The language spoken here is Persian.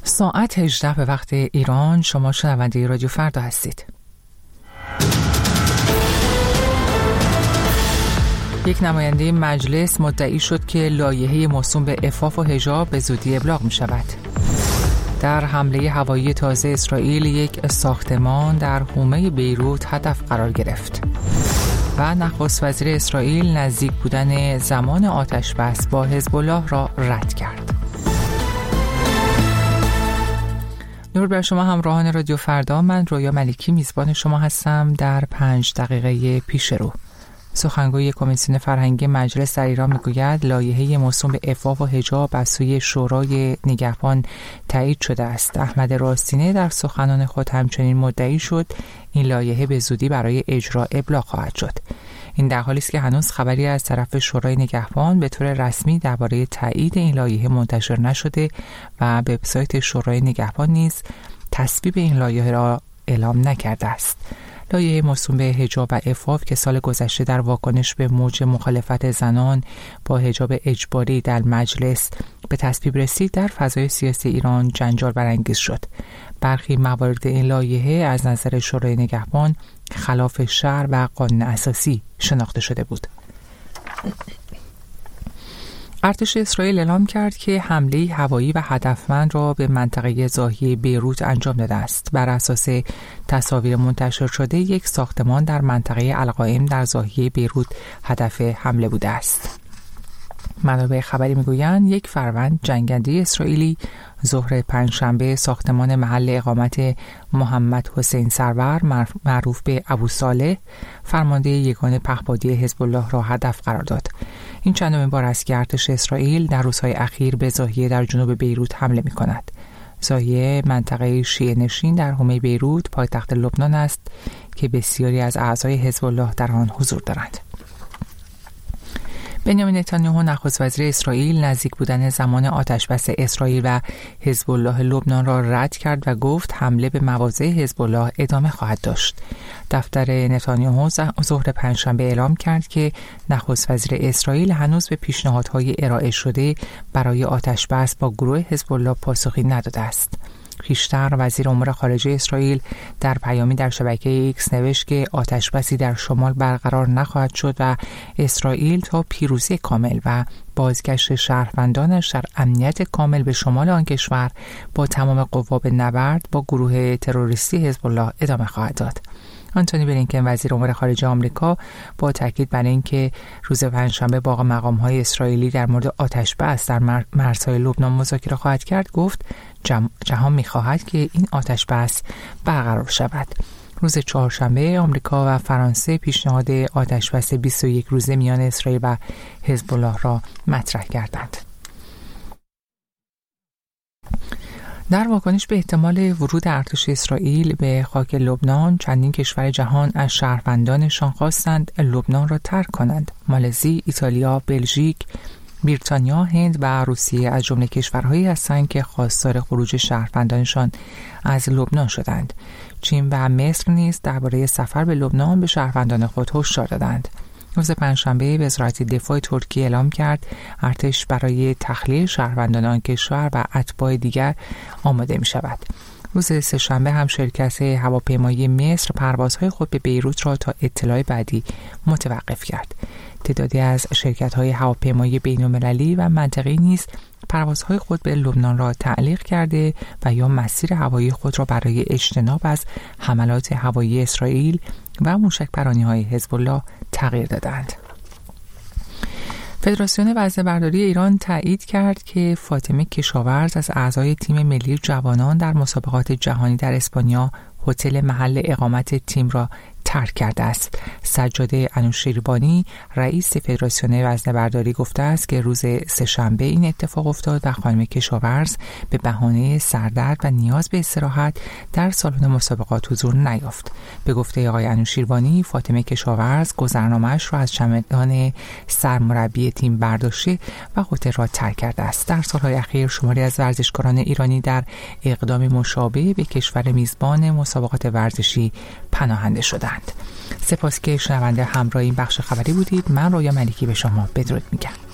ساعت 18 به وقت ایران. شما شنونده رادیو فردا هستید. یک نماینده مجلس مدعی شد که لایحه موسوم به عفاف و حجاب به زودی ابلاغ می شود. در حمله هوایی تازه اسرائیل یک ساختمان در حومه بیروت هدف قرار گرفت و نخست وزیر اسرائیل نزدیک بودن زمان آتش بس با حزب الله را رد کرد. نور بر شما همراهان رادیو فردا، من رویا ملکی میزبان شما هستم. در 5 دقیقه پیش رو سخنگوی کمیسیون فرهنگی مجلس در ایران میگوید لایحه موسوم به عفاف و حجاب از سوی شورای نگهبان تایید شده است. احمد راستینه در سخنان خود همچنین مدعی شد این لایحه به زودی برای اجرا ابلاغ خواهد شد. این در حالی است که هنوز خبری از طرف شورای نگهبان به طور رسمی درباره تایید این لایحه منتشر نشده و به وبسایت شورای نگهبان نیز تصویب این لایحه را اعلام نکرده است. لایحه موسوم به حجاب و عفاف که سال گذشته در واکنش به موج مخالفت زنان با حجاب اجباری در مجلس به تصویب رسید، در فضای سیاسی ایران جنجال برانگیز شد. برخی موارد این لایحه از نظر شورای نگهبان خلاف شرع و قانون اساسی شناخته شده بود. ارتش اسرائیل اعلام کرد که حمله هوایی و هدفمند را به منطقه زاهیه بیروت انجام داده است. بر اساس تصاویر منتشر شده یک ساختمان در منطقه القائم در زاهیه بیروت هدف حمله بوده است. منابع خبری میگویند 1 فروند جنگنده اسرائیلی ظهر پنجشنبه ساختمان محل اقامت محمد حسین سرور معروف به ابو صالح فرمانده یگان پهپادی حزب الله را هدف قرار داد. این چندمین بار است که ارتش اسرائیل در روزهای اخیر به زاهیه در جنوب بیروت حمله می کند. زاهیه منطقه شیعه نشین در حومه بیروت پایتخت لبنان است که بسیاری از اعضای حزب الله در آن حضور دارند. بنیامین نتانیاهو نخست وزیر اسرائیل نزدیک بودن زمان آتشبس اسرائیل و حزب الله لبنان را رد کرد و گفت حمله به مواضع حزب الله ادامه خواهد داشت. دفتر نتانیاهو ظهر پنجشنبه اعلام کرد که نخست وزیر اسرائیل هنوز به پیشنهادهای ارائه شده برای آتشبس با گروه حزب الله پاسخی نداده است. پیشتر وزیر امور خارجه اسرائیل در پیامی در شبکه ایکس نوشت که آتشبسی در شمال برقرار نخواهد شد و اسرائیل تا پیروزی کامل و بازگشت شهروندانش در امنیت کامل به شمال آن کشور با تمام قوا به نبرد با گروه تروریستی حزب الله ادامه خواهد داد. آنتونی بلینکن وزیر امور خارجه آمریکا با تاکید بر اینکه روز پنجشنبه با مقام‌های اسرائیلی در مورد آتش‌بس در مرزهای لبنان مذاکره خواهد کرد گفت جهان می‌خواهد که این آتش‌بس برقرار شود. روز چهارشنبه آمریکا و فرانسه پیشنهاد آتش‌بس 21 روزه میان اسرائیل و حزب الله را مطرح کردند. در واکنش به احتمال ورود ارتش اسرائیل به خاک لبنان، چندین کشور جهان از شهروندانشان خواستند لبنان را ترک کنند. مالزی، ایتالیا، بلژیک، بریتانیا، هند و روسیه از جمله کشورهایی هستند که خواستار خروج شهروندانشان از لبنان شدند. چین و مصر نیز درباره سفر به لبنان به شهروندان خود هشدار دادند. روز پنجشنبه وزارت دفاع ترکیه اعلام کرد ارتش برای تخلیه شهروندان آن کشور و اتباع دیگر آماده می شود. روز سه‌شنبه هم شرکت هواپیمایی مصر پروازهای خود به بیروت را تا اطلاع بعدی متوقف کرد. تعدادی از شرکت‌های هواپیمایی بین‌المللی و منطقه‌ای نیز پروازهای خود به لبنان را تعلیق کرده و یا مسیر هوایی خود را برای اجتناب از حملات هوایی اسرائیل و موشک‌پرانی‌های حزب الله تغییر دادند. فدراسیون وزنه‌برداری ایران تایید کرد که فاطمه کشاورز از اعضای تیم ملی جوانان در مسابقات جهانی در اسپانیا هتل محل اقامت تیم را ترک کرده است. سجاد انوشیروانی رئیس فدراسیون وزنه‌برداری گفته است که روز سه‌شنبه این اتفاق افتاد و خانم کشاورز به بهانه سردرد و نیاز به استراحت در سالن مسابقات حضور نیافت. به گفته آقای انوشیروانی، فاطمه کشاورز گذرنامه‌اش را از چمدان سرمربی تیم برداشته و هتل را ترک کرده است. در سال‌های اخیر شماری از ورزشکاران ایرانی در اقدام مشابه به کشور میزبان مسابقات ورزشی پناهنده شدند. سپاس که شنونده همراه این بخش خبری بودید. من رویا ملکی به شما بدرود میگم.